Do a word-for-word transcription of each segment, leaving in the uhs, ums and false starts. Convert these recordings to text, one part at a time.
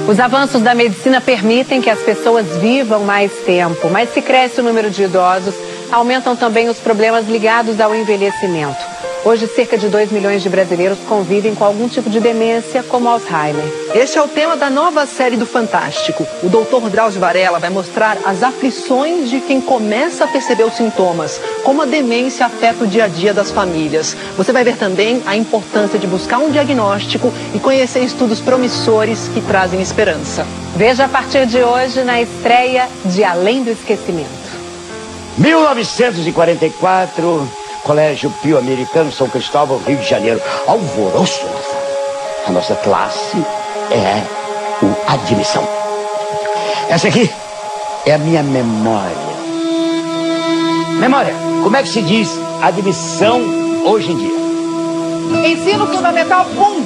Os avanços da medicina permitem que as pessoas vivam mais tempo, mas se cresce o número de idosos, aumentam também os problemas ligados ao envelhecimento. Hoje, cerca de dois milhões de brasileiros convivem com algum tipo de demência, como Alzheimer. Este é o tema da nova série do Fantástico. O doutor Drauzio Varela vai mostrar as aflições de quem começa a perceber os sintomas, como a demência afeta o dia a dia das famílias. Você vai ver também a importância de buscar um diagnóstico e conhecer estudos promissores que trazem esperança. Veja a partir de hoje na estreia de Além do Esquecimento. mil novecentos e quarenta e quatro... Colégio Pio Americano, São Cristóvão, Rio de Janeiro. Alvoroço. A nossa classe é o admissão. Essa aqui é a minha memória. Memória, como é que se diz admissão hoje em dia? Ensino Fundamental um.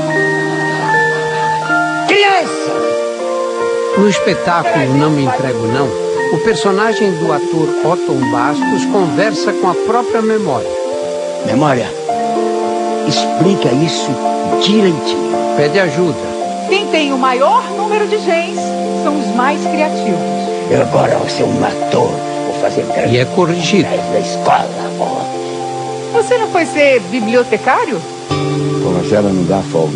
Criança! No espetáculo Não Me Entrego Não, o personagem do ator Otton Bastos conversa com a própria memória. Memória, explica isso direitinho. Pede ajuda. Quem tem o maior número de genes são os mais criativos. Eu agora vou ser um ator, vou fazer E é corrigido. da escola. Oh. Você não foi ser bibliotecário? Pô, mas ela não dá folga.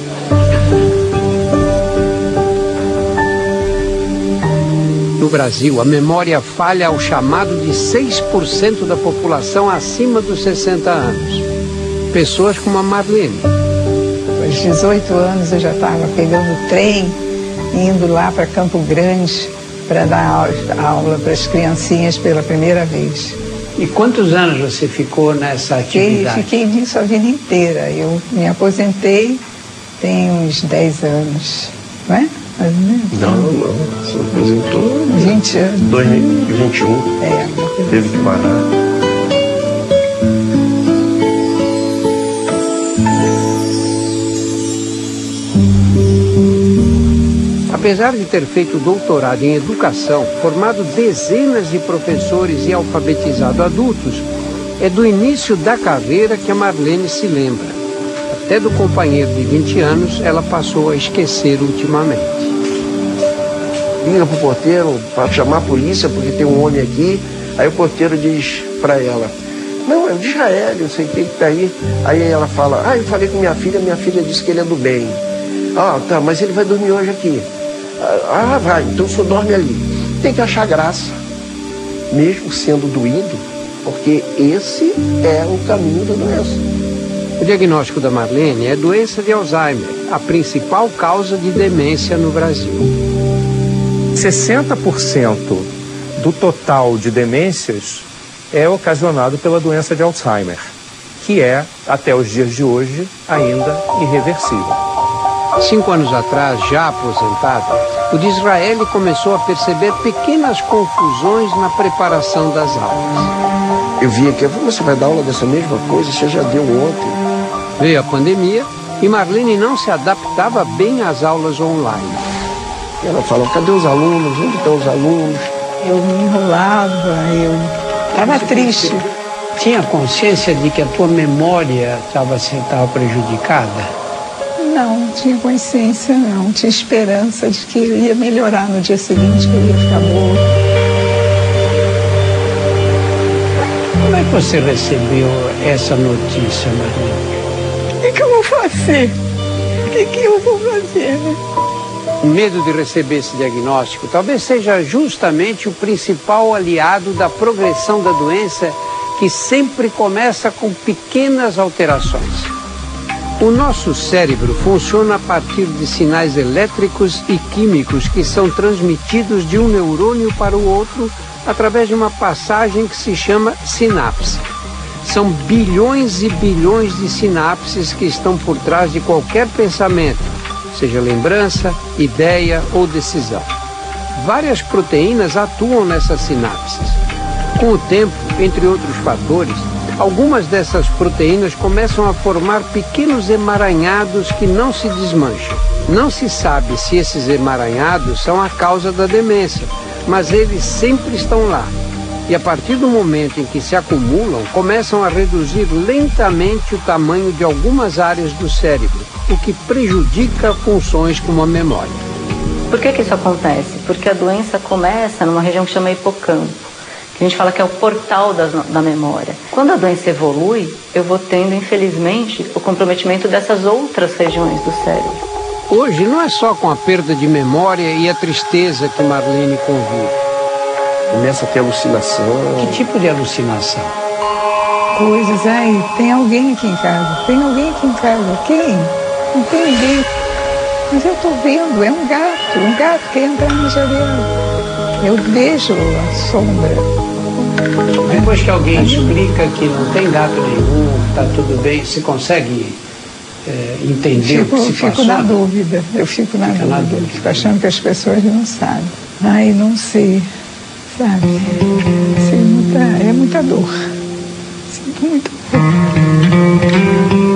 No Brasil, a memória falha ao chamado de seis por cento da população acima dos sessenta anos. Pessoas como a Marlene. Aos dezoito anos eu já estava pegando trem, indo lá para Campo Grande para dar aula, aula para as criancinhas pela primeira vez. E quantos anos você ficou nessa atividade? Fiquei, fiquei nisso a vida inteira. Eu me aposentei tem uns dez anos, não é? Não, não, você aposentou vinte anos. dois mil e vinte e um. É. Teve que parar. Apesar de ter feito doutorado em educação, formado dezenas de professores e alfabetizado adultos, é do início da carreira que a Marlene se lembra. Até do companheiro de vinte anos, ela passou a esquecer ultimamente. Liga pro porteiro para chamar a polícia porque tem um homem aqui. Aí o porteiro diz para ela: não, é o de Israel, eu sei quem que tá aí. Aí ela fala: ah, eu falei com minha filha, minha filha disse que ele é do bem. Ah, tá, mas ele vai dormir hoje aqui. Ah, vai, então o senhor dorme ali. Tem que achar graça, mesmo sendo doído, porque esse é o caminho da doença. O diagnóstico da Marlene é doença de Alzheimer, a principal causa de demência no Brasil. sessenta por cento do total de demências é ocasionado pela doença de Alzheimer, que é, até os dias de hoje, ainda irreversível. Cinco anos atrás, já aposentado, o Disraeli começou a perceber pequenas confusões na preparação das aulas. Eu vi aqui, você vai dar aula dessa mesma coisa? Você já deu ontem. Veio a pandemia e Marlene não se adaptava bem às aulas online. Ela falou: cadê os alunos? Onde estão os alunos? Eu me enrolava, eu estava triste. Tinha consciência de que a tua memória estava estava prejudicada? Não, não tinha consciência, não. Tinha esperança de que eu ia melhorar no dia seguinte, que eu ia ficar boa. Como é que você recebeu essa notícia, Marlene? O que, que eu vou fazer? O que, que eu vou fazer? O medo de receber esse diagnóstico talvez seja justamente o principal aliado da progressão da doença, que sempre começa com pequenas alterações. O nosso cérebro funciona a partir de sinais elétricos e químicos que são transmitidos de um neurônio para o outro através de uma passagem que se chama sinapse. São bilhões e bilhões de sinapses que estão por trás de qualquer pensamento, seja lembrança, ideia ou decisão. Várias proteínas atuam nessas sinapses. Com o tempo, entre outros fatores, algumas dessas proteínas começam a formar pequenos emaranhados que não se desmancham. Não se sabe se esses emaranhados são a causa da demência, mas eles sempre estão lá. E a partir do momento em que se acumulam, começam a reduzir lentamente o tamanho de algumas áreas do cérebro, o que prejudica funções como a memória. Por que que isso acontece? Porque a doença começa numa região que chama hipocampo, que a gente fala que é o portal das, da memória. Quando a doença evolui, eu vou tendo, infelizmente, o comprometimento dessas outras regiões do cérebro. Hoje não é só com a perda de memória e a tristeza que Marlene convive. Começa a ter alucinação. Que tipo de alucinação? Coisas, ai, tem alguém aqui em casa, tem alguém aqui em casa, quem? Não tem ninguém. Mas eu tô vendo, é um gato, um gato que entra na janela. Eu vejo a sombra. Depois que alguém explica que não tem gato nenhum, tá tudo bem, você consegue é, entender fico, o que se fico passou? na dúvida, eu fico na, Fica dúvida. na dúvida. Fico achando que as pessoas não sabem. Ai, não sei, sabe? Sei muita, é muita dor. Sinto muita dor.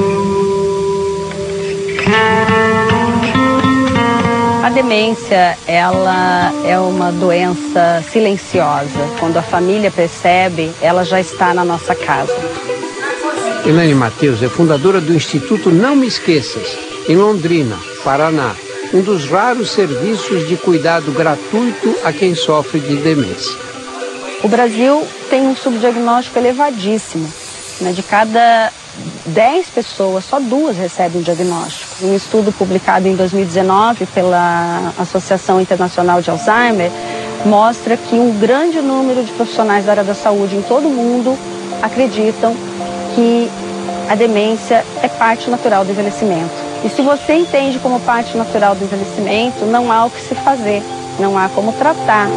A demência, ela é uma doença silenciosa. Quando a família percebe, ela já está na nossa casa. Elaine Matheus é fundadora do Instituto Não Me Esqueças, em Londrina, Paraná. Um dos raros serviços de cuidado gratuito a quem sofre de demência. O Brasil tem um subdiagnóstico elevadíssimo. Né? De cada dez pessoas, só duas recebem o diagnóstico. Um estudo publicado em dois mil e dezenove pela Associação Internacional de Alzheimer mostra que um grande número de profissionais da área da saúde em todo o mundo acreditam que a demência é parte natural do envelhecimento. E se você entende como parte natural do envelhecimento, não há o que se fazer, não há como tratar.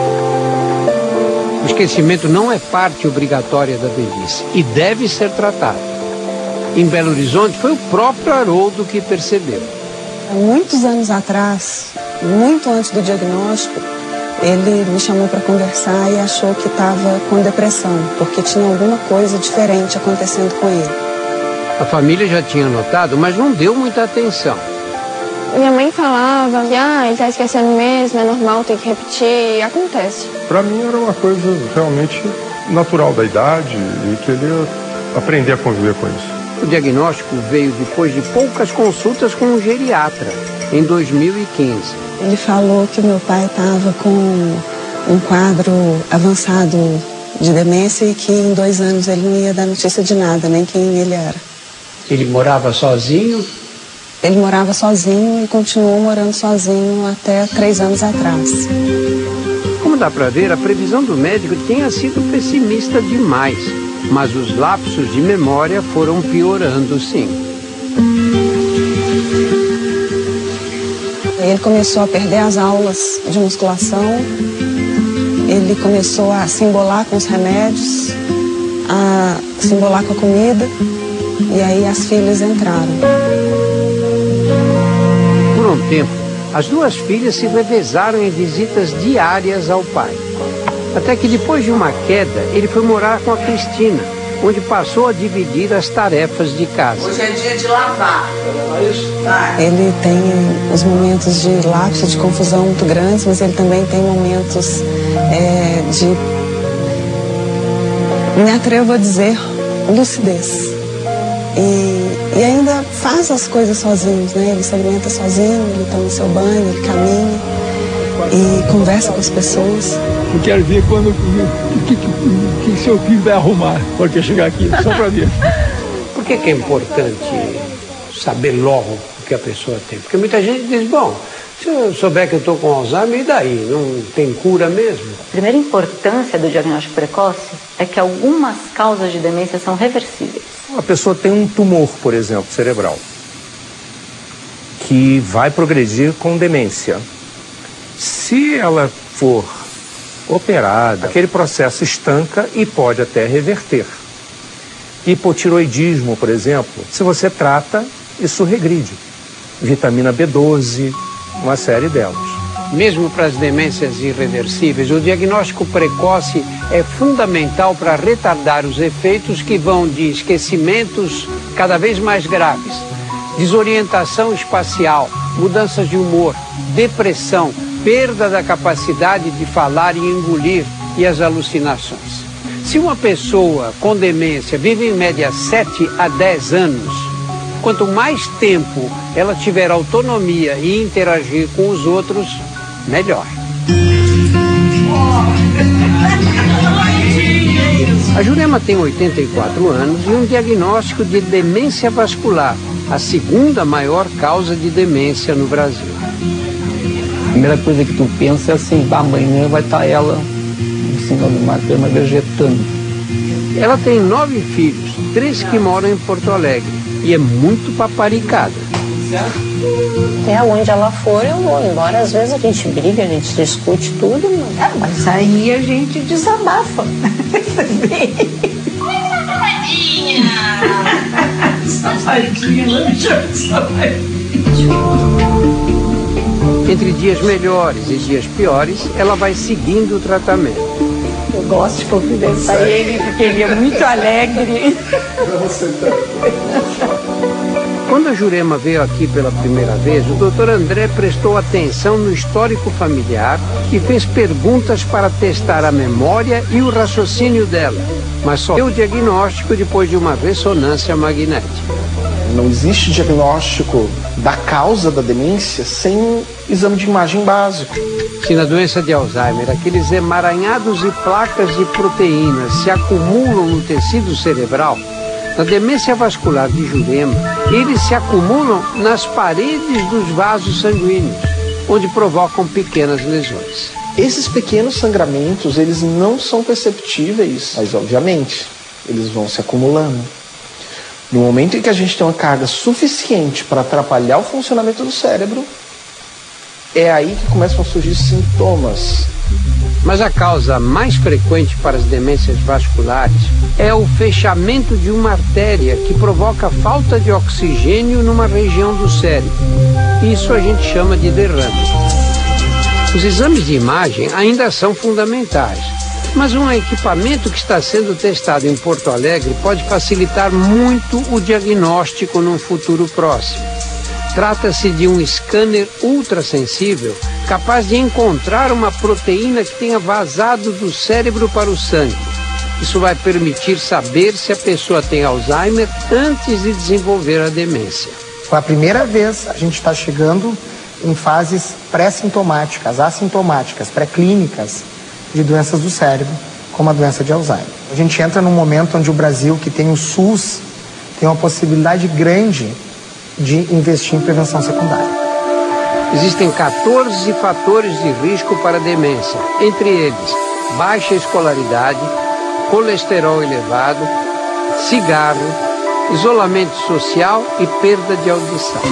O esquecimento não é parte obrigatória da velhice e deve ser tratado. Em Belo Horizonte, foi o próprio Haroldo que percebeu. Há muitos anos atrás, muito antes do diagnóstico, ele me chamou para conversar e achou que estava com depressão, porque tinha alguma coisa diferente acontecendo com ele. A família já tinha notado, mas não deu muita atenção. Minha mãe falava que ah, ele está esquecendo mesmo, é normal, tem que repetir, e acontece. Para mim era uma coisa realmente natural da idade e que ele ia aprender a conviver com isso. O diagnóstico veio depois de poucas consultas com um geriatra, em dois mil e quinze. Ele falou que meu pai estava com um quadro avançado de demência e que em dois anos ele não ia dar notícia de nada, nem quem ele era. Ele morava sozinho? Ele morava sozinho e continuou morando sozinho até três anos atrás. Como dá para ver, a previsão do médico tinha sido pessimista demais. Mas os lapsos de memória foram piorando, sim. Ele começou a perder as aulas de musculação, ele começou a se embolar com os remédios, a se embolar com a comida, e aí as filhas entraram. Por um tempo, as duas filhas se revezaram em visitas diárias ao pai. Até que depois de uma queda, ele foi morar com a Cristina, onde passou a dividir as tarefas de casa. Hoje é dia de lavar. Ele tem os momentos de lapso, de confusão muito grandes, mas ele também tem momentos é, de, me atrevo a dizer, lucidez. E, e ainda faz as coisas sozinho, né? Ele se alimenta sozinho, ele toma seu banho, ele caminha e conversa com as pessoas. Eu quero ver quando o que, que, que seu filho vai arrumar quando chegar aqui, só para ver. Por que, que é importante saber logo o que a pessoa tem? Porque muita gente diz, bom, se eu souber que eu estou com Alzheimer, e daí? Não tem cura mesmo? A primeira importância do diagnóstico precoce é que algumas causas de demência são reversíveis. A pessoa tem um tumor, por exemplo, cerebral, que vai progredir com demência. Se ela for operada, aquele processo estanca e pode até reverter. Hipotiroidismo, por exemplo, se você trata, isso regride. Vitamina B doze, uma série delas. Mesmo para as demências irreversíveis, o diagnóstico precoce é fundamental para retardar os efeitos que vão de esquecimentos cada vez mais graves, desorientação espacial, mudanças de humor, depressão, perda da capacidade de falar e engolir e as alucinações. Se uma pessoa com demência vive em média sete a dez anos, quanto mais tempo ela tiver autonomia e interagir com os outros, melhor. A Jurema tem oitenta e quatro anos e um diagnóstico de demência vascular, a segunda maior causa de demência no Brasil. A primeira coisa que tu pensa é assim, amanhã vai estar ela no sinal do mar, perma vegetando. Ela tem nove filhos, três que moram em Porto Alegre, e é muito paparicada. Até onde ela for, eu vou. Embora às vezes a gente briga, a gente discute tudo, mas, ah, mas aí a gente desabafa. Entre dias melhores e dias piores, ela vai seguindo o tratamento. Eu gosto de confidenciar ele, porque ele é muito alegre. Quando a Jurema veio aqui pela primeira vez, o doutor André prestou atenção no histórico familiar e fez perguntas para testar a memória e o raciocínio dela, mas só deu o diagnóstico depois de uma ressonância magnética. Não existe diagnóstico da causa da demência sem exame de imagem básico. Se na doença de Alzheimer aqueles emaranhados e placas de proteínas se acumulam no tecido cerebral, na demência vascular de Jurema, eles se acumulam nas paredes dos vasos sanguíneos, onde provocam pequenas lesões. Esses pequenos sangramentos, eles não são perceptíveis, mas obviamente, eles vão se acumulando. No momento em que a gente tem uma carga suficiente para atrapalhar o funcionamento do cérebro, é aí que começam a surgir sintomas. Mas a causa mais frequente para as demências vasculares é o fechamento de uma artéria que provoca falta de oxigênio numa região do cérebro. Isso a gente chama de derrame. Os exames de imagem ainda são fundamentais, mas um equipamento que está sendo testado em Porto Alegre pode facilitar muito o diagnóstico num futuro próximo. Trata-se de um scanner ultrassensível capaz de encontrar uma proteína que tenha vazado do cérebro para o sangue. Isso vai permitir saber se a pessoa tem Alzheimer antes de desenvolver a demência. Pela primeira vez, a gente está chegando em fases pré-sintomáticas, assintomáticas, pré-clínicas de doenças do cérebro, como a doença de Alzheimer. A gente entra num momento onde o Brasil, que tem o SUS, tem uma possibilidade grande de investir em prevenção secundária. Existem quatorze fatores de risco para a demência, entre eles baixa escolaridade, colesterol elevado, cigarro, isolamento social e perda de audição.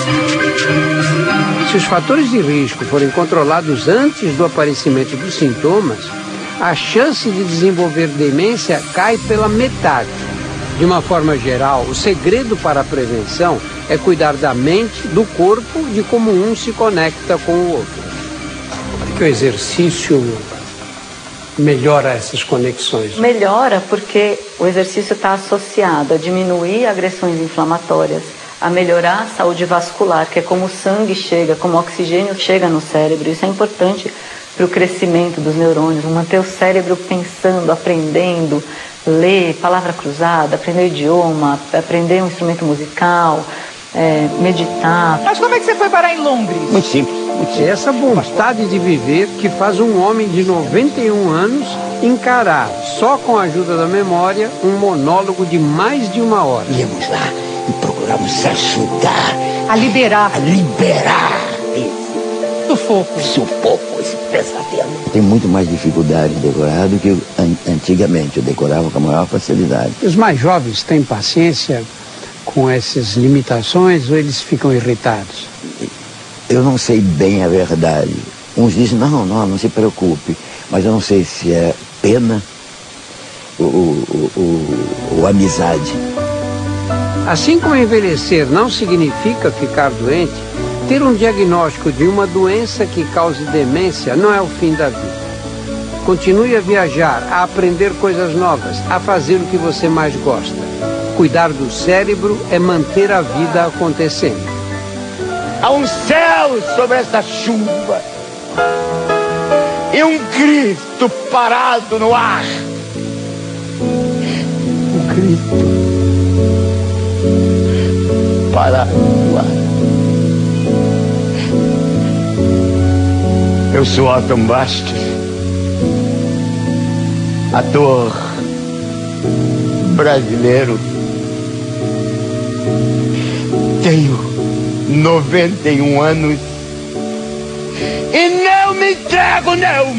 Se os fatores de risco forem controlados antes do aparecimento dos sintomas, a chance de desenvolver demência cai pela metade. De uma forma geral, o segredo para a prevenção é cuidar da mente, do corpo, de como um se conecta com o outro. Porque o exercício melhora essas conexões. Melhora porque o exercício está associado a diminuir agressões inflamatórias, a melhorar a saúde vascular, que é como o sangue chega, como o oxigênio chega no cérebro. Isso é importante para o crescimento dos neurônios, manter o cérebro pensando, aprendendo, ler, palavra cruzada, aprender idioma, aprender um instrumento musical, é, meditar. Mas como é que você foi parar em Londres? Muito simples. Muito simples. Essa vontade de viver que faz um homem de noventa e um anos encarar, só com a ajuda da memória, um monólogo de mais de uma hora. Íamos lá e procuramos ajudar a liberar. A liberar. Sufoco. Sufoco, esse pesadelo. Tem muito mais dificuldade de decorar do que antigamente. Eu decorava com a maior facilidade. Os mais jovens têm paciência com essas limitações ou eles ficam irritados? Eu não sei bem a verdade. Uns dizem, não, não, não se preocupe. Mas eu não sei se é pena ou, ou, ou, ou amizade. Assim como envelhecer não significa ficar doente, ter um diagnóstico de uma doença que cause demência não é o fim da vida. Continue a viajar, a aprender coisas novas, a fazer o que você mais gosta. Cuidar do cérebro é manter a vida acontecendo. Há um céu sobre essa chuva e um Cristo parado no ar. Um Cristo parado no ar. Eu sou Alton Bastos, ator brasileiro. Tenho noventa e um anos e não me entrego, não!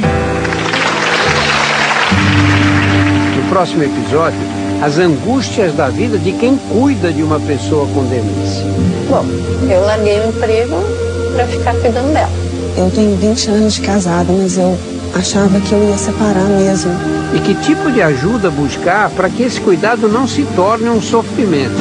No próximo episódio, as angústias da vida de quem cuida de uma pessoa com demência. Bom, eu larguei o emprego para ficar cuidando dela. Eu tenho vinte anos de casada, mas eu achava que eu ia separar mesmo. E que tipo de ajuda buscar para que esse cuidado não se torne um sofrimento?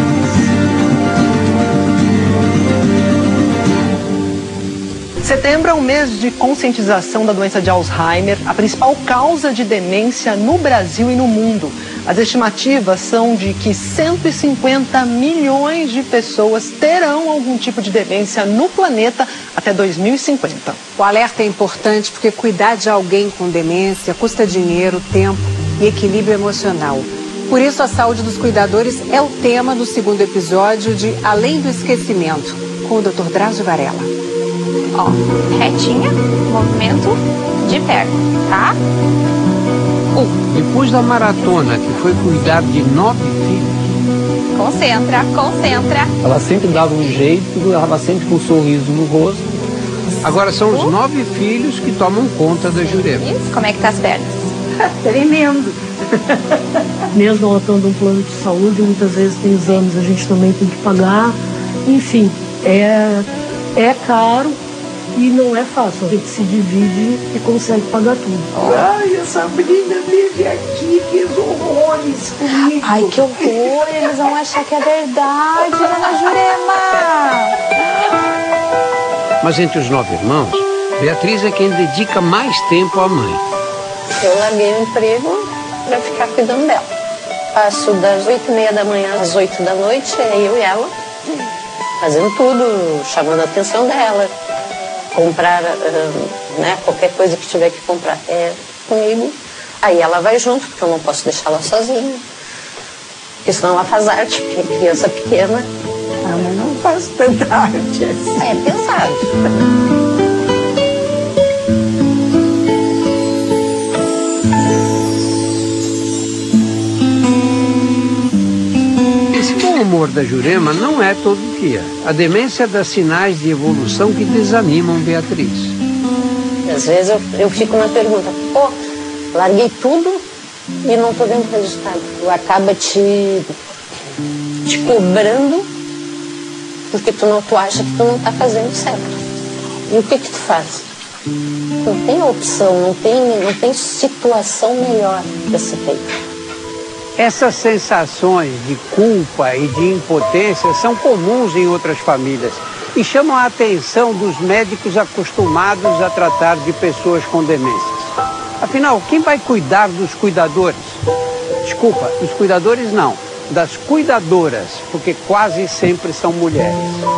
Setembro é um mês de conscientização da doença de Alzheimer, a principal causa de demência no Brasil e no mundo. As estimativas são de que cento e cinquenta milhões de pessoas terão algum tipo de demência no planeta até dois mil e cinquenta. O alerta é importante porque cuidar de alguém com demência custa dinheiro, tempo e equilíbrio emocional. Por isso, a saúde dos cuidadores é o tema do segundo episódio de Além do Esquecimento, com o doutor Drauzio Varela. Ó, retinha, movimento de perna, tá? Um. Depois da maratona, que foi cuidar de nove filhos. Concentra, concentra. Ela sempre dava um jeito, ela estava sempre com um sorriso no rosto. Agora são os nove filhos que tomam conta da Jurema. Isso, como é que tá as pernas? Tremendo. Mesmo ela tendo um plano de saúde, muitas vezes tem exames, a gente também tem que pagar. Enfim, é, é caro. E não é fácil, a gente se divide e consegue pagar tudo. Ai, essa menina vive aqui, fez horrores comigo. Ai, que horror, eles vão achar que é verdade, dona Jurema. Mas entre os nove irmãos, Beatriz é quem dedica mais tempo à mãe. Eu larguei o emprego para ficar cuidando dela. Passo das oito e meia da manhã às oito da noite, é eu e ela, fazendo tudo, chamando a atenção dela. Comprar, uh, né, qualquer coisa que tiver que comprar é comigo. Aí ela vai junto, porque eu não posso deixá-la sozinha. Porque senão ela faz arte, porque é criança pequena. Ah, mas não faço tanta arte assim. É pesado. O humor da Jurema não é todo dia. A demência dá sinais de evolução que desanimam Beatriz. Às vezes eu, eu fico na pergunta, pô, larguei tudo e não tô vendo resultado. Tu acaba te, te cobrando porque tu, não, tu acha que tu não tá fazendo certo. E o que que tu faz? Não tem opção, não tem, não tem situação melhor para ser feita. Essas sensações de culpa e de impotência são comuns em outras famílias e chamam a atenção dos médicos acostumados a tratar de pessoas com demências. Afinal, quem vai cuidar dos cuidadores? Desculpa, dos cuidadores não, das cuidadoras, porque quase sempre são mulheres.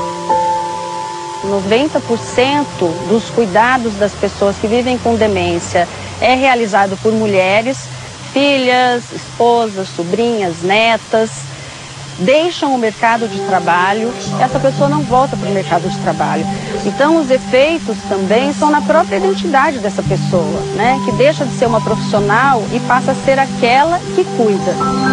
noventa por cento dos cuidados das pessoas que vivem com demência é realizado por mulheres. Filhas, esposas, sobrinhas, netas, deixam o mercado de trabalho, essa pessoa não volta para o mercado de trabalho. Então os efeitos também são na própria identidade dessa pessoa, né? Que deixa de ser uma profissional e passa a ser aquela que cuida.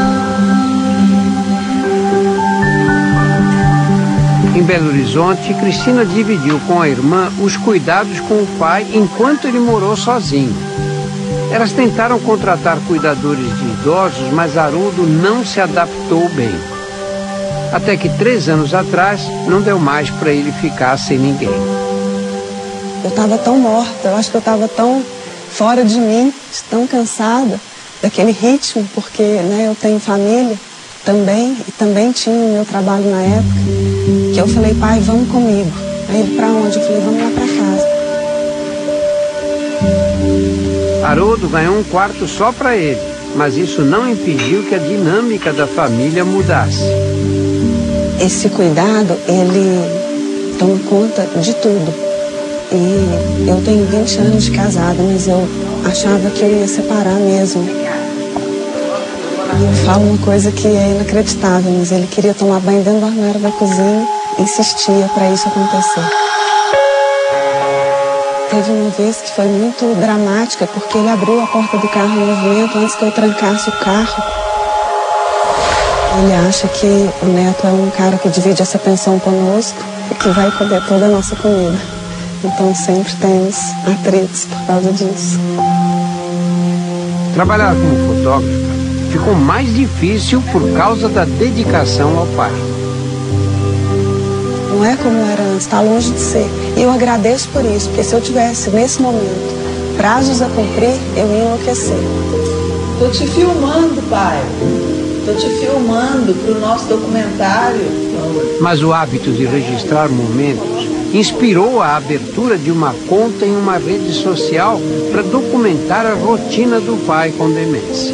Em Belo Horizonte, Cristina dividiu com a irmã os cuidados com o pai enquanto ele morou sozinho. Elas tentaram contratar cuidadores de idosos, mas Haroldo não se adaptou bem. Até que três anos atrás, não deu mais para ele ficar sem ninguém. Eu estava tão morta, eu acho que eu estava tão fora de mim, tão cansada daquele ritmo, porque né, eu tenho família também, e também tinha o meu trabalho na época, que eu falei, pai, vamos comigo. Aí ele, para onde? Eu falei, vamos lá para casa. Haroldo ganhou um quarto só para ele, mas isso não impediu que a dinâmica da família mudasse. Esse cuidado, ele toma conta de tudo. E eu tenho vinte anos de casada, mas eu achava que eu ia separar mesmo. E eu falo uma coisa que é inacreditável, mas ele queria tomar banho dentro do armário da cozinha e insistia para isso acontecer. Teve uma vez que foi muito dramática, porque ele abriu a porta do carro em movimento antes que eu trancasse o carro. Ele acha que o Neto é um cara que divide essa pensão conosco e que vai comer toda a nossa comida. Então sempre temos atritos por causa disso. Trabalhar como fotógrafa ficou mais difícil por causa da dedicação ao pai. Não é como era antes, está longe de ser. E eu agradeço por isso, porque se eu tivesse, nesse momento, prazos a cumprir, eu ia enlouquecer. Tô te filmando, pai. Tô te filmando pro nosso documentário. Mas o hábito de registrar momentos inspirou a abertura de uma conta em uma rede social para documentar a rotina do pai com demência.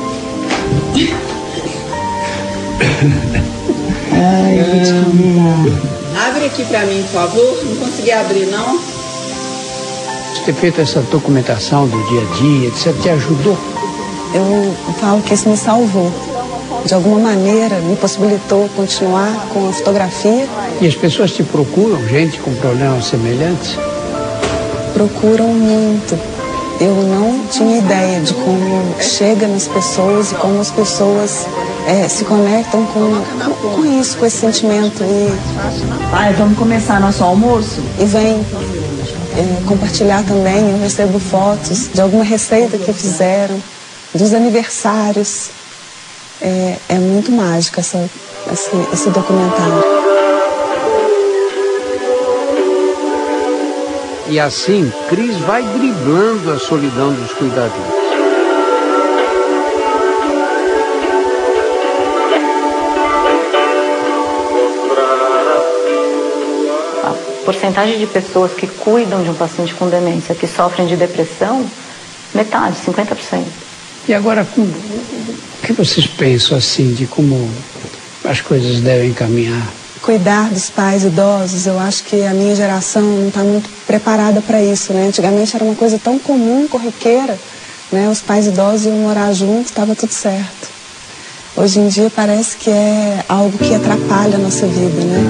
Ai, gente. Abre aqui pra mim, por favor. Não consegui abrir, não? Ter feito essa documentação do dia a dia, isso te ajudou? Eu falo que isso me salvou. De alguma maneira, me possibilitou continuar com a fotografia. E as pessoas te procuram, gente com problemas semelhantes? Procuram muito. Eu não tinha ideia de como chega nas pessoas e como as pessoas é, se conectam com, com isso, com esse sentimento. E, Pai, vamos começar nosso almoço? E vem é, compartilhar também. Eu recebo fotos de alguma receita que fizeram, dos aniversários. É, é muito mágico essa, esse, esse documentário. E assim, Cris vai driblando a solidão dos cuidadores. A porcentagem de pessoas que cuidam de um paciente com demência, que sofrem de depressão, metade, cinquenta por cento. E agora, o que vocês pensam assim de como as coisas devem caminhar? Cuidar dos pais idosos, eu acho que a minha geração não está muito preparada para isso, né? Antigamente era uma coisa tão comum, corriqueira, né? Os pais idosos iam morar juntos, estava tudo certo. Hoje em dia parece que é algo que atrapalha a nossa vida, né?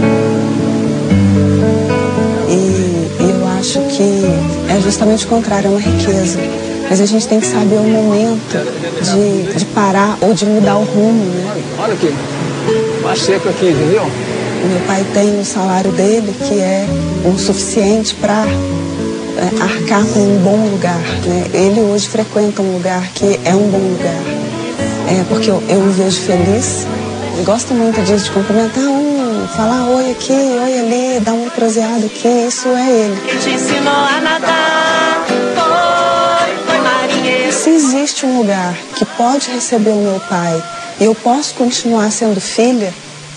E, e eu acho que é justamente o contrário, é uma riqueza. Mas a gente tem que saber o momento de, de parar ou de mudar o rumo, né? Olha aqui, mais seco aqui, entendeu? Meu pai tem o salário dele, que é o suficiente para é, arcar com um bom lugar, né? Ele hoje frequenta um lugar que é um bom lugar, é, porque eu, eu o vejo feliz. Eu gosto muito disso, de cumprimentar um, falar oi aqui, oi ali, dar um proseado aqui, isso é ele. Te ensinou a nadar, foi, foi marinheiro. Se existe um lugar que pode receber o meu pai e eu posso continuar sendo filha,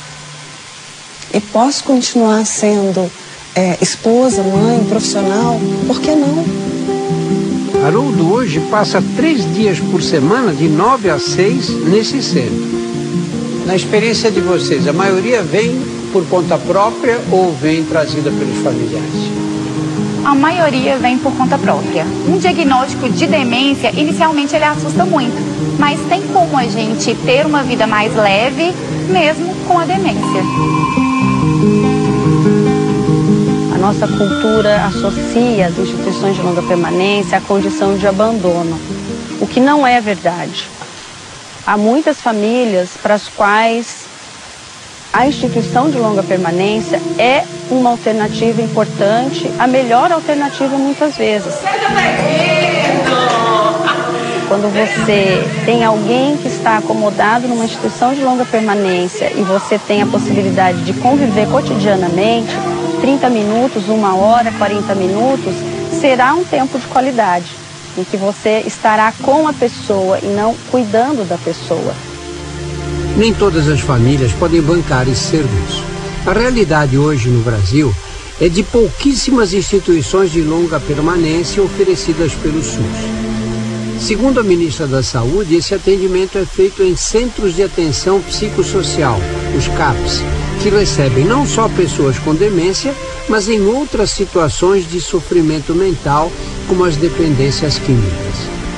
e posso continuar sendo é, esposa, mãe, profissional, por que não? Haroldo hoje passa três dias por semana, de nove a seis, nesse centro. Na experiência de vocês, a maioria vem por conta própria ou vem trazida pelos familiares? A maioria vem por conta própria. Um diagnóstico de demência, inicialmente ele assusta muito, mas tem como a gente ter uma vida mais leve, mesmo com a demência. A nossa cultura associa as instituições de longa permanência à condição de abandono, o que não é verdade. Há muitas famílias para as quais a instituição de longa permanência é uma alternativa importante, a melhor alternativa muitas vezes. Quando você tem alguém que está acomodado numa instituição de longa permanência e você tem a possibilidade de conviver cotidianamente, trinta minutos, uma hora, quarenta minutos, será um tempo de qualidade, em que você estará com a pessoa e não cuidando da pessoa. Nem todas as famílias podem bancar esse serviço. A realidade hoje no Brasil é de pouquíssimas instituições de longa permanência oferecidas pelo SUS. Segundo a ministra da Saúde, esse atendimento é feito em Centros de Atenção Psicossocial, os CAPs, que recebem não só pessoas com demência, mas em outras situações de sofrimento mental, como as dependências químicas.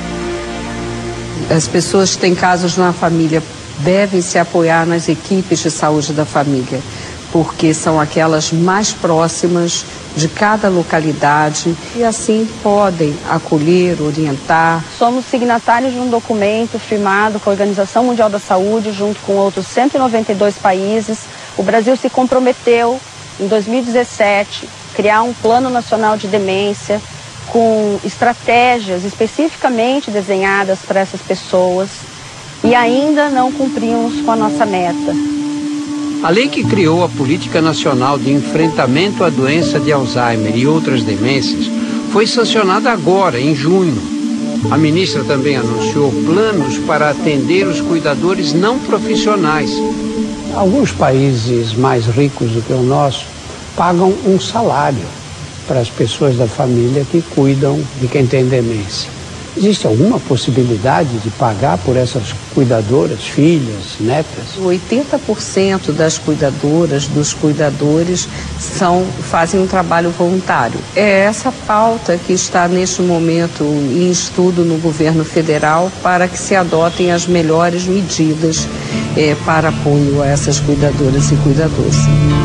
As pessoas que têm casos na família devem se apoiar nas equipes de saúde da família, porque são aquelas mais próximas de cada localidade e assim podem acolher, orientar. Somos signatários de um documento firmado com a Organização Mundial da Saúde, junto com outros cento e noventa e dois países. O Brasil se comprometeu, em dois mil e dezessete, criar um Plano Nacional de Demência com estratégias especificamente desenhadas para essas pessoas e ainda não cumprimos com a nossa meta. A lei que criou a Política Nacional de Enfrentamento à Doença de Alzheimer e outras demências foi sancionada agora, em junho. A ministra também anunciou planos para atender os cuidadores não profissionais. Alguns países mais ricos do que o nosso pagam um salário para as pessoas da família que cuidam de quem tem demência. Existe alguma possibilidade de pagar por essas cuidadoras, filhas, netas? oitenta por cento das cuidadoras, dos cuidadores, são, fazem um trabalho voluntário. É essa pauta que está neste momento em estudo no governo federal para que se adotem as melhores medidas é, para apoio a essas cuidadoras e cuidadores.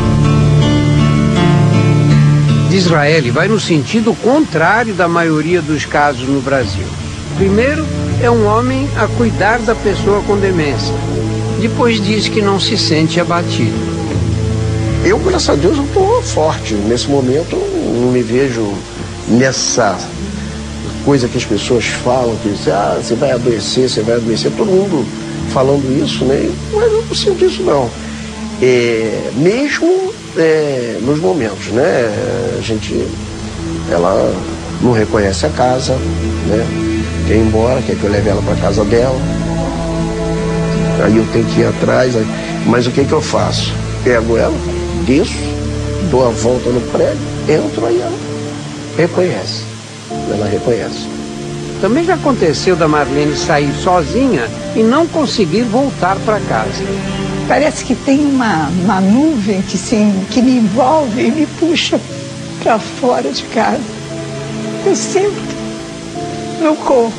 Disraeli vai no sentido contrário da maioria dos casos no Brasil. Primeiro, é um homem a cuidar da pessoa com demência. Depois diz que não se sente abatido. Eu, graças a Deus, eu estou forte. Nesse momento, eu não me vejo nessa coisa que as pessoas falam, que dizem, ah, você vai adoecer, você vai adoecer. Todo mundo falando isso, né? Mas eu não sinto isso, não. É, mesmo é, nos momentos, né? A gente, ela não reconhece a casa, né? Quer ir embora, quer que eu leve ela para casa dela. Aí eu tenho que ir atrás. Aí... Mas o que que eu faço? Pego ela, desço, dou a volta no prédio, entro, aí ela reconhece. Ela reconhece. Também já aconteceu da Marlene sair sozinha e não conseguir voltar para casa. Parece que tem uma, uma nuvem que, se, que me envolve e me puxa para fora de casa. Eu sinto no corpo.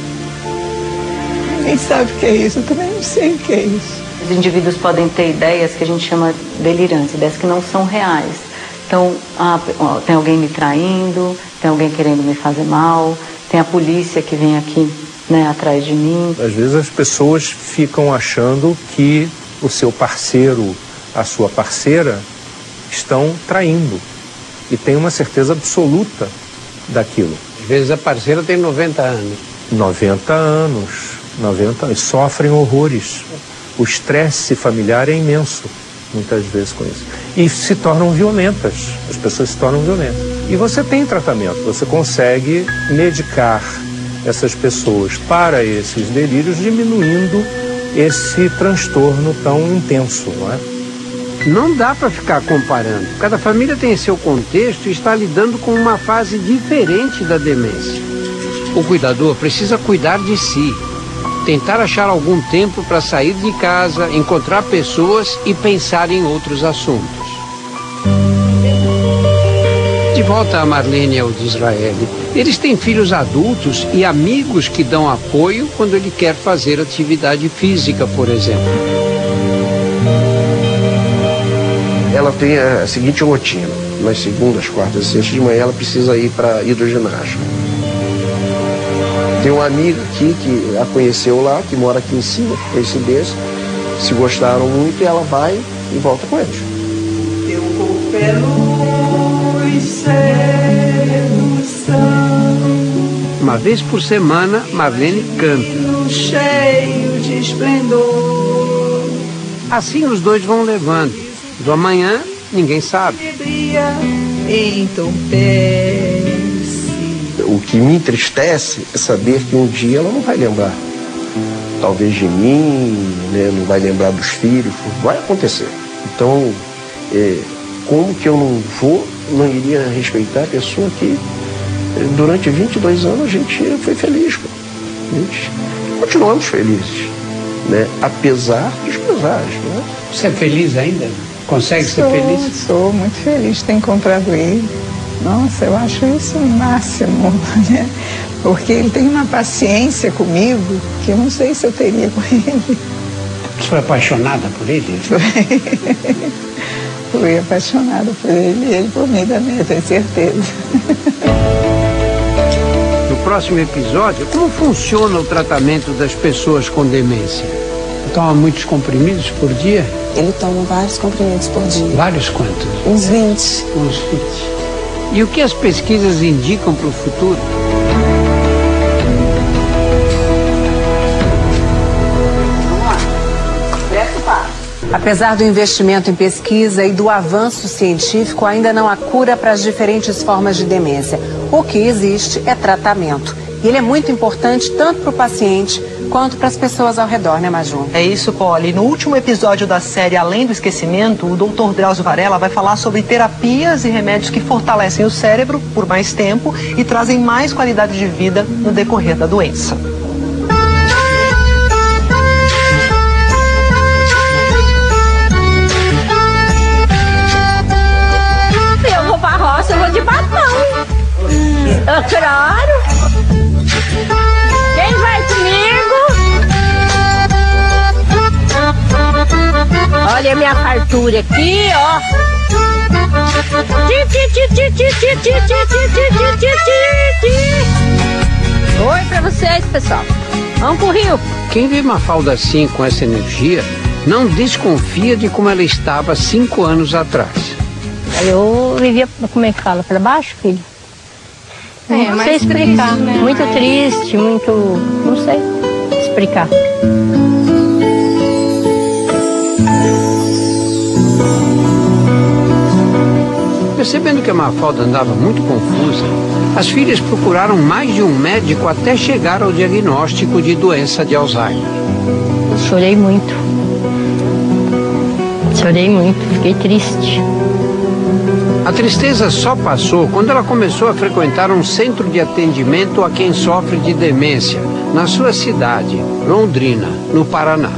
Ninguém sabe o que é isso, eu também não sei o que é isso. Os indivíduos podem ter ideias que a gente chama delirantes, ideias que não são reais. Então, ah, tem alguém me traindo, tem alguém querendo me fazer mal, tem a polícia que vem aqui, né, atrás de mim. Às vezes as pessoas ficam achando que o seu parceiro, a sua parceira, estão traindo. E tem uma certeza absoluta daquilo. Às vezes a parceira tem noventa anos. noventa anos, noventa anos, sofrem horrores. O estresse familiar é imenso, muitas vezes com isso. E se tornam violentas, as pessoas se tornam violentas. E você tem tratamento, você consegue medicar essas pessoas para esses delírios, diminuindo esse transtorno tão intenso, não é? Não dá para ficar comparando. Cada família tem seu contexto e está lidando com uma fase diferente da demência. O cuidador precisa cuidar de si, tentar achar algum tempo para sair de casa, encontrar pessoas e pensar em outros assuntos. De volta a Marlene e ao Disraeli, eles têm filhos adultos e amigos que dão apoio quando ele quer fazer atividade física, por exemplo. Ela tem a seguinte rotina: nas segundas, quartas e sextas de manhã ela precisa ir para hidroginástica. Tem uma amiga aqui que a conheceu lá, que mora aqui em cima, coincidência, se gostaram muito e ela vai e volta com eles. Teu corpo é luz, sedução. Uma vez por semana, Marlene canta. Cheio de esplendor. Assim os dois vão levando. Do amanhã, ninguém sabe. O que me entristece é saber que um dia ela não vai lembrar. Talvez de mim, né, não vai lembrar dos filhos. Vai acontecer. Então, é, como que eu não vou, não iria respeitar a pessoa que durante vinte e dois anos a gente foi feliz. A gente continuamos felizes, né? Apesar dos pesares. Né? Você é feliz ainda? Consegue sou, ser feliz? Sou muito feliz de ter encontrado ele. Nossa, eu acho isso o máximo, né? Porque ele tem uma paciência comigo que eu não sei se eu teria com ele. Você foi apaixonada por ele? fui apaixonada por ele e ele por mim também, tenho certeza. No próximo episódio, como funciona o tratamento das pessoas com demência? Toma muitos comprimidos por dia? Ele toma vários comprimidos por dia. Vários quantos? Uns vinte. Uns vinte. E o que as pesquisas indicam para o futuro? Apesar do investimento em pesquisa e do avanço científico, ainda não há cura para as diferentes formas de demência. O que existe é tratamento. E ele é muito importante tanto para o paciente quanto para as pessoas ao redor, né, Maju? É isso, Polly. No último episódio da série Além do Esquecimento, o doutor Drauzio Varela vai falar sobre terapias e remédios que fortalecem o cérebro por mais tempo e trazem mais qualidade de vida no decorrer da doença. Eu vou pra roça, eu vou de batom. Eu claro. Quem vai comigo? Olha a minha fartura aqui, ó. Oi pra vocês, pessoal. Vamos pro rio. Quem vê Mafalda assim, com essa energia, não desconfia de como ela estava cinco anos atrás. Eu vivia, como é que fala, pra baixo, filho? É, não mais sei explicar. triste, né? Muito Mais- triste, muito. Não sei explicar. Percebendo que a Mafalda andava muito confusa, as filhas procuraram mais de um médico até chegar ao diagnóstico de doença de Alzheimer. Chorei muito. Chorei muito, fiquei triste. A tristeza só passou quando ela começou a frequentar um centro de atendimento a quem sofre de demência, na sua cidade, Londrina, no Paraná.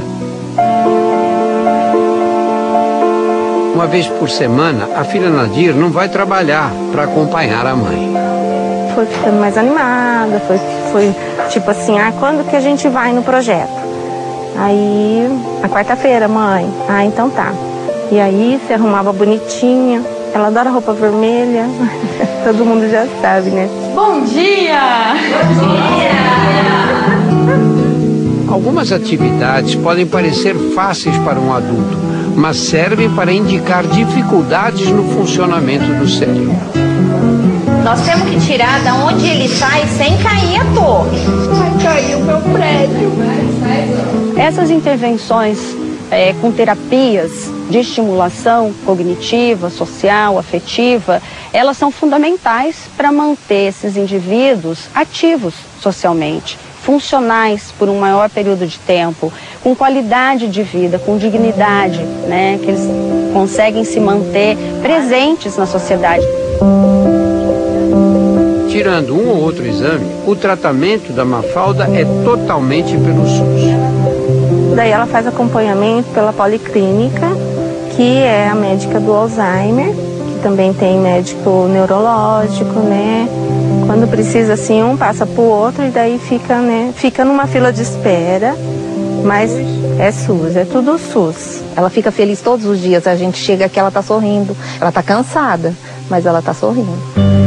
Uma vez por semana, a filha Nadir não vai trabalhar para acompanhar a mãe. Foi ficando mais animada, foi, foi tipo assim, ah, quando que a gente vai no projeto? Aí, a quarta-feira, mãe. Ah, então tá. E aí, se arrumava bonitinha. Ela adora roupa vermelha. Todo mundo já sabe, né? Bom dia! Bom dia! Algumas atividades podem parecer fáceis para um adulto, mas servem para indicar dificuldades no funcionamento do cérebro. Nós temos que tirar da onde ele sai sem cair a torre. Vai cair o meu prédio. Essas intervenções é, com terapias de estimulação cognitiva, social, afetiva, elas são fundamentais para manter esses indivíduos ativos socialmente, funcionais por um maior período de tempo, com qualidade de vida, com dignidade, né, que eles conseguem se manter presentes na sociedade. Tirando um ou outro exame, o tratamento da Mafalda é totalmente pelo SUS. Daí ela faz acompanhamento pela policlínica, que é a médica do Alzheimer, que também tem médico neurológico, né? Quando precisa, assim, um passa pro outro e daí fica, né? Fica numa fila de espera, mas é SUS, é tudo SUS. Ela fica feliz todos os dias, a gente chega aqui, ela tá sorrindo. Ela tá cansada, mas ela tá sorrindo.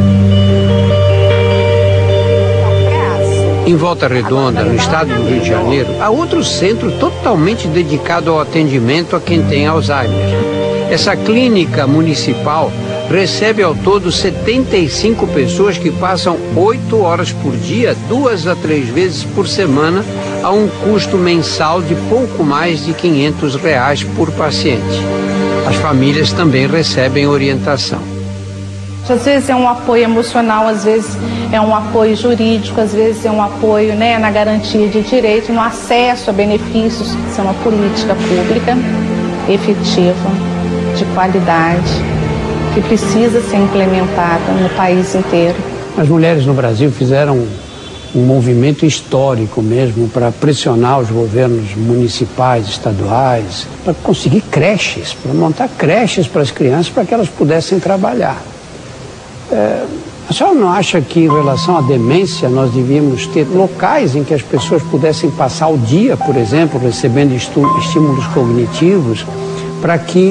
Em Volta Redonda, no estado do Rio de Janeiro, há outro centro totalmente dedicado ao atendimento a quem tem Alzheimer. Essa clínica municipal recebe ao todo setenta e cinco pessoas que passam oito horas por dia, duas a três vezes por semana, a um custo mensal de pouco mais de quinhentos reais por paciente. As famílias também recebem orientação. Às vezes é um apoio emocional, às vezes é um apoio jurídico, às vezes é um apoio, né, na garantia de direito, no acesso a benefícios. Isso é uma política pública efetiva, de qualidade, que precisa ser implementada no país inteiro. As mulheres no Brasil fizeram um movimento histórico mesmo para pressionar os governos municipais, estaduais, para conseguir creches, para montar creches para as crianças para que elas pudessem trabalhar. É, a senhora não acha que em relação à demência nós devíamos ter locais em que as pessoas pudessem passar o dia, por exemplo, recebendo estímulos cognitivos, para que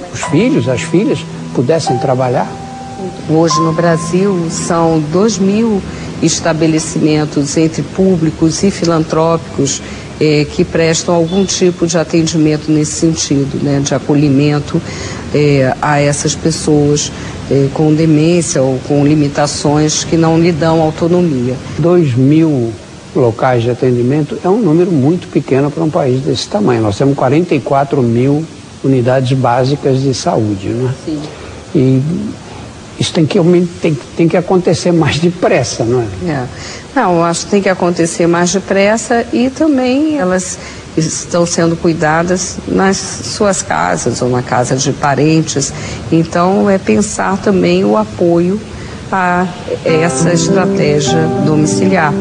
os filhos, as filhas, pudessem trabalhar. Hoje no Brasil são dois mil estabelecimentos entre públicos e filantrópicos eh, que prestam algum tipo de atendimento nesse sentido, né, de acolhimento eh, a essas pessoas eh, com demência ou com limitações que não lhe dão autonomia. Dois mil locais de atendimento é um número muito pequeno para um país desse tamanho. Nós temos quarenta e quatro mil unidades básicas de saúde, né? Sim. E isso tem que, tem, tem que acontecer mais depressa, não é? É. Não, eu acho que tem que acontecer mais depressa e também elas estão sendo cuidadas nas suas casas ou na casa de parentes. Então, é pensar também o apoio a essa estratégia domiciliar.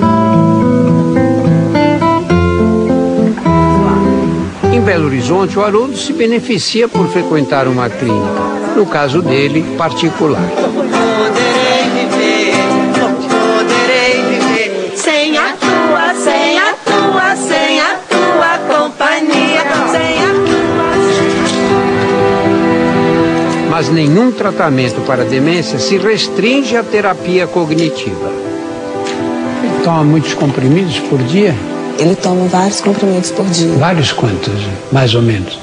Em Belo Horizonte, o Haroldo se beneficia por frequentar uma clínica, no caso dele, particular. Poderei viver, poderei viver sem a tua, sem a tua, sem a tua companhia, sem a tua. Mas nenhum tratamento para demência se restringe à terapia cognitiva. Ele toma muitos comprimidos por dia? Ele toma vários comprimidos por dia. Vários quantos, mais ou menos?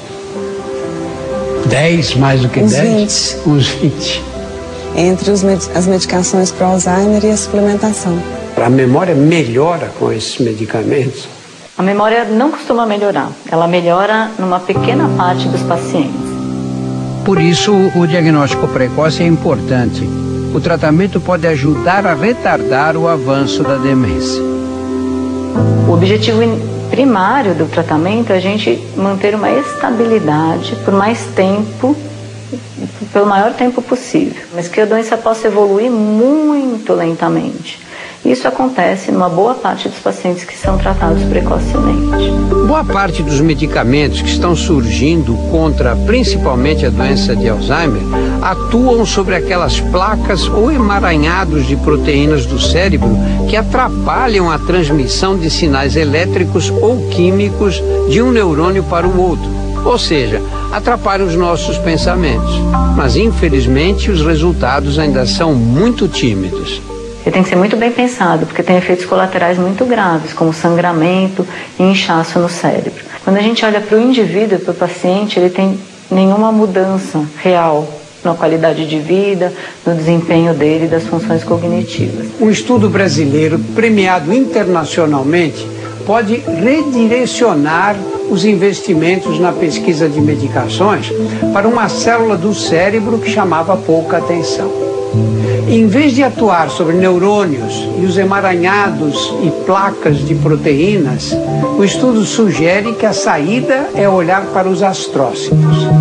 Dez, mais do que Uns dez? vinte. Uns vinte. Entre os med as medicações para Alzheimer e a suplementação. A memória melhora com esses medicamentos? A memória não costuma melhorar. Ela melhora numa pequena parte dos pacientes. Por isso, o diagnóstico precoce é importante. O tratamento pode ajudar a retardar o avanço da demência. O objetivo primário do tratamento é a gente manter uma estabilidade por mais tempo, pelo maior tempo possível, mas que a doença possa evoluir muito lentamente. Isso acontece numa boa parte dos pacientes que são tratados precocemente. Boa parte dos medicamentos que estão surgindo contra principalmente a doença de Alzheimer atuam sobre aquelas placas ou emaranhados de proteínas do cérebro que atrapalham a transmissão de sinais elétricos ou químicos de um neurônio para o outro. Ou seja, atrapalham os nossos pensamentos. Mas, infelizmente, os resultados ainda são muito tímidos. Ele tem que ser muito bem pensado, porque tem efeitos colaterais muito graves, como sangramento e inchaço no cérebro. Quando a gente olha para o indivíduo e para o paciente, ele tem nenhuma mudança real na qualidade de vida, no desempenho dele e das funções cognitivas. Um estudo brasileiro premiado internacionalmente pode redirecionar os investimentos na pesquisa de medicações para uma célula do cérebro que chamava pouca atenção. Em vez de atuar sobre neurônios e os emaranhados e placas de proteínas, o estudo sugere que a saída é olhar para os astrócitos.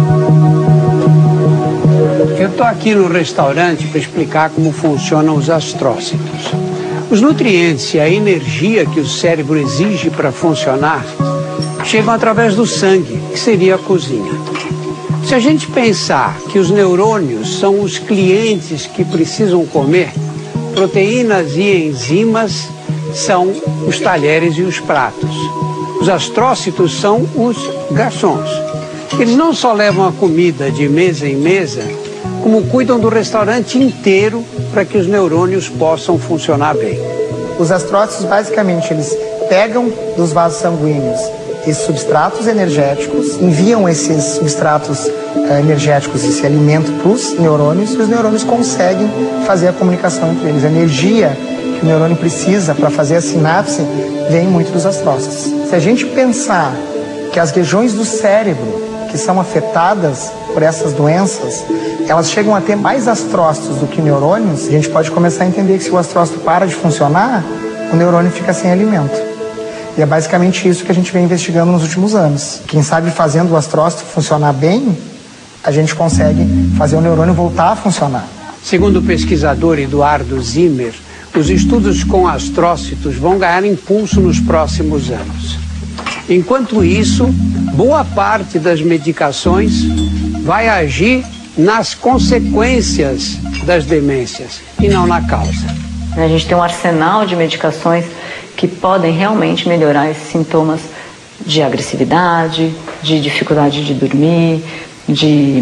Eu estou aqui no restaurante para explicar como funcionam os astrócitos. Os nutrientes e a energia que o cérebro exige para funcionar chegam através do sangue, que seria a cozinha. Se a gente pensar que os neurônios são os clientes que precisam comer, proteínas e enzimas são os talheres e os pratos. Os astrócitos são os garçons. Eles não só levam a comida de mesa em mesa, como cuidam do restaurante inteiro para que os neurônios possam funcionar bem. Os astrócitos, basicamente, eles pegam dos vasos sanguíneos esses substratos energéticos, enviam esses substratos uh, energéticos, esse alimento para os neurônios, e os neurônios conseguem fazer a comunicação entre eles. A energia que o neurônio precisa para fazer a sinapse vem muito dos astrócitos. Se a gente pensar que as regiões do cérebro que são afetadas por essas doenças, elas chegam a ter mais astrócitos do que neurônios, a gente pode começar a entender que se o astrócito para de funcionar, o neurônio fica sem alimento. E é basicamente isso que a gente vem investigando nos últimos anos. Quem sabe fazendo o astrócito funcionar bem, a gente consegue fazer o neurônio voltar a funcionar. Segundo o pesquisador Eduardo Zimmer, os estudos com astrócitos vão ganhar impulso nos próximos anos. Enquanto isso, boa parte das medicações vai agir nas consequências das demências e não na causa. A gente tem um arsenal de medicações que podem realmente melhorar esses sintomas de agressividade, de dificuldade de dormir, de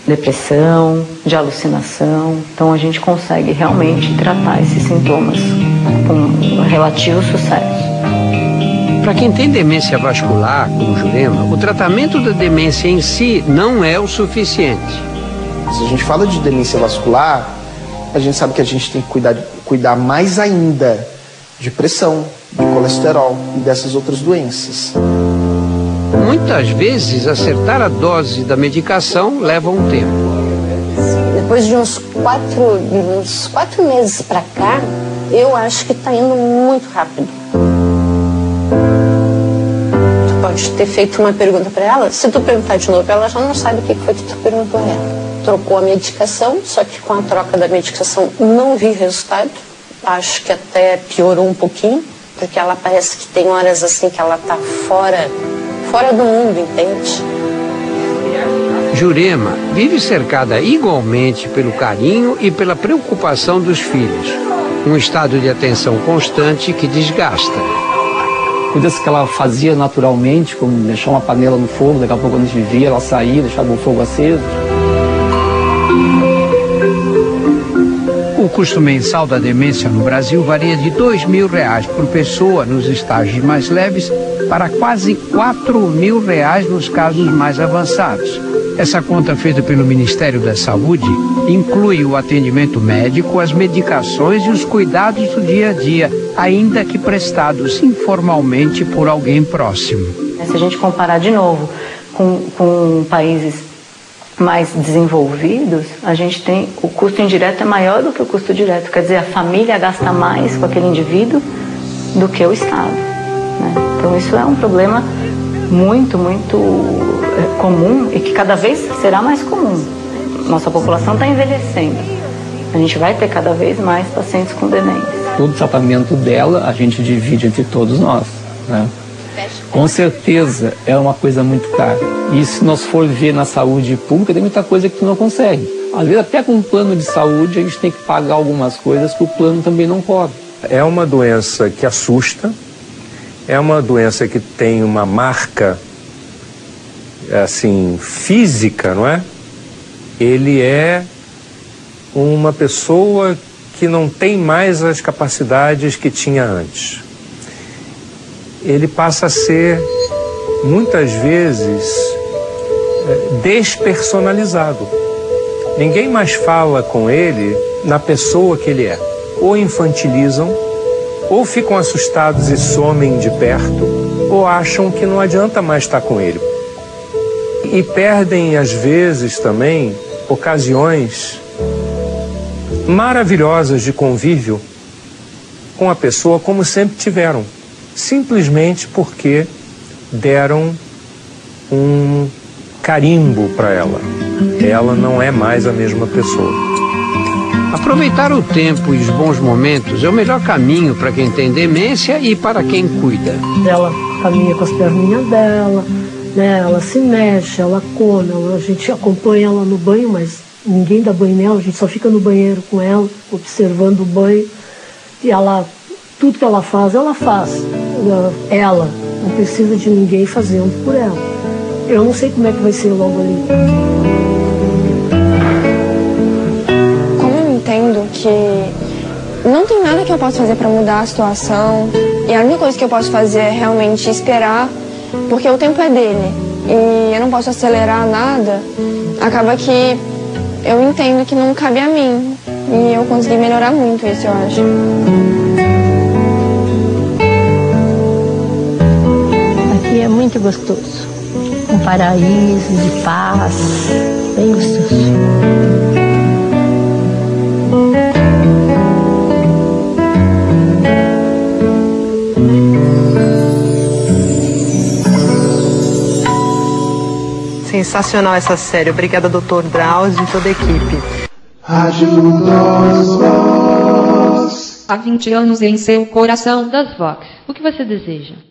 depressão, de alucinação. Então a gente consegue realmente tratar esses sintomas com relativo sucesso. Para quem tem demência vascular, como Jurema, o tratamento da demência em si não é o suficiente. Se a gente fala de demência vascular, a gente sabe que a gente tem que cuidar, cuidar mais ainda de pressão, de colesterol e dessas outras doenças. Muitas vezes, acertar a dose da medicação leva um tempo. Depois de uns quatro, uns quatro meses para cá, eu acho que está indo muito rápido. Tu pode ter feito uma pergunta para ela, se tu perguntar de novo, ela já não sabe o que foi que tu perguntou a ela. Trocou a medicação, só que com a troca da medicação não vi resultado. Acho que até piorou um pouquinho, porque ela parece que tem horas assim que ela tá fora, fora do mundo, entende? Jurema vive cercada igualmente pelo carinho e pela preocupação dos filhos. Um estado de atenção constante que desgasta. Coisas que ela fazia naturalmente, como deixar uma panela no fogo, daqui a pouco quando a gente via, ela saía, deixava o fogo aceso. O custo mensal da demência no Brasil varia de dois mil reais por pessoa nos estágios mais leves para quase quatro mil reais nos casos mais avançados. Essa conta feita pelo Ministério da Saúde inclui o atendimento médico, as medicações e os cuidados do dia a dia, ainda que prestados informalmente por alguém próximo. Se a gente comparar de novo com, com países mais desenvolvidos, a gente tem o custo indireto é maior do que o custo direto, quer dizer, a família gasta mais com aquele indivíduo do que o Estado, né? Então isso é um problema muito, muito é, comum e que cada vez será mais comum. Nossa população está envelhecendo, a gente vai ter cada vez mais pacientes com demência. Todo o tratamento dela a gente divide entre todos nós, né? Com certeza é uma coisa muito cara. E se nós for ver na saúde pública, tem muita coisa que tu não consegue. Às vezes até com um plano de saúde a gente tem que pagar algumas coisas que o plano também não cobre. É uma doença que assusta, é uma doença que tem uma marca, assim, física, não é? Ele é uma pessoa que não tem mais as capacidades que tinha antes. Ele passa a ser, muitas vezes, despersonalizado. Ninguém mais fala com ele na pessoa que ele é. Ou infantilizam, ou ficam assustados e somem de perto, ou acham que não adianta mais estar com ele. E perdem, às vezes, também, ocasiões maravilhosas de convívio com a pessoa como sempre tiveram. Simplesmente porque deram um carimbo para ela. Ela não é mais a mesma pessoa. Aproveitar o tempo e os bons momentos é o melhor caminho para quem tem demência e para quem cuida. Ela caminha com as perninhas dela, né? Ela se mexe, ela come, ela, a gente acompanha ela no banho, mas ninguém dá banho nela, a gente só fica no banheiro com ela, observando o banho. E ela, tudo que ela faz, ela faz. Ela não precisa de ninguém fazendo por ela. Eu não sei como é que vai ser logo ali. Como eu entendo que não tem nada que eu possa fazer para mudar a situação, e a única coisa que eu posso fazer é realmente esperar, porque o tempo é dele e eu não posso acelerar nada, acaba que eu entendo que não cabe a mim, e eu consegui melhorar muito isso, eu acho. Aqui é muito gostoso, um paraíso de paz, bem gostoso. Sensacional essa série. Obrigada, doutor Drauzio e toda a equipe. Há vinte anos em seu coração das Vox. O que você deseja?